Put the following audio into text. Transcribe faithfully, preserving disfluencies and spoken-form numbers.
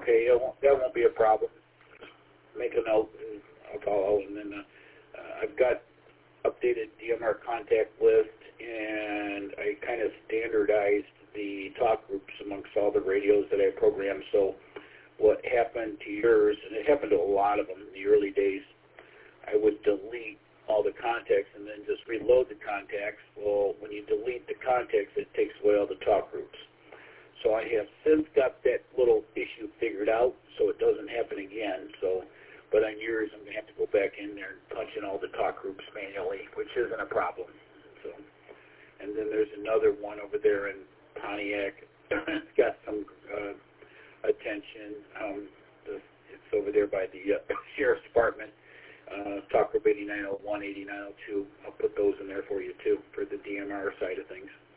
Okay, that won't, that won't be a problem. Make a note, and I'll call out, and then uh, uh, I've got updated D M R contact list, and I kind of standardized the talk groups amongst all the radios that I programmed. So what happened to yours, and it happened to a lot of them in the early days, I would delete all the contacts and then just reload the contacts. Well, when you delete the contacts, it takes away all the talk groups. So I have since got that little issue figured out so it doesn't happen again. So, but on yours, I'm going to have to go back in there and punch in all the talk groups manually, which isn't a problem. So, and then there's another one over there in Pontiac. It's got some uh, attention. Um, the, it's over there by the uh, Sheriff's Department. Uh, talk group eighty-nine oh one, eighty-nine oh two. I'll put those in there for you too, for the D M R side of things.